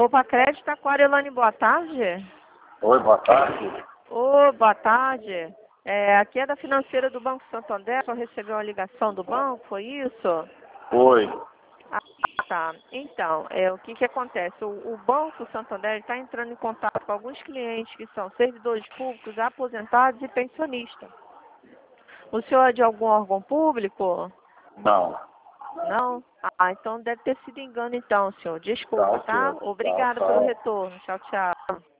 Poupa Crédito, Aquarelane, boa tarde. Oi, boa tarde. Ô, boa tarde. Aqui é da financeira do Banco Santander, só recebeu uma ligação do banco, foi isso? Oi. Ah, tá. Então, o que acontece? O Banco Santander está entrando em contato com alguns clientes que são servidores públicos, aposentados e pensionistas. O senhor é de algum órgão público? Não. Não? Ah, então deve ter sido engano então, senhor. Desculpa, Tá, tá? ok. Obrigada Tá. pelo retorno. Tchau, tchau.